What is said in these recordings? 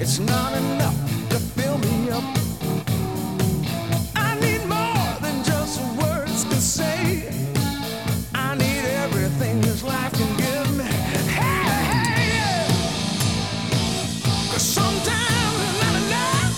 It's not enough to fill me up. I need more than just words to say. I need everything this life can give me. Hey, hey, yeah. 'Cause sometimes it's not enough.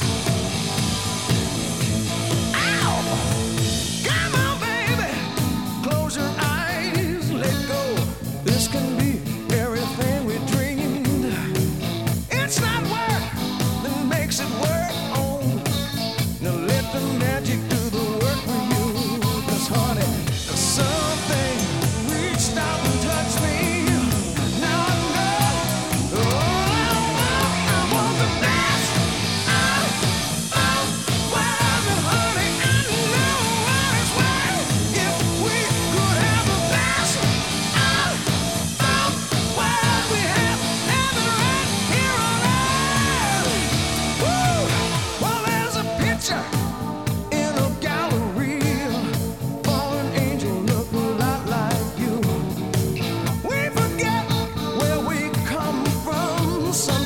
Ow! Come on, baby. Close your eyes, let go. This can be everything we dreamed. It's not work that makes it work. Oh, now let the magic do the work for you. 'Cause honey, something reached out and touched me. Now I know, oh, I want the best. Well, honey, I know what it's worth. If we could have the best what we have ever had here on earth. Woo! Well, there's a picture in a gallery. Fallen angel look a lot like you. We forget where we come from. Some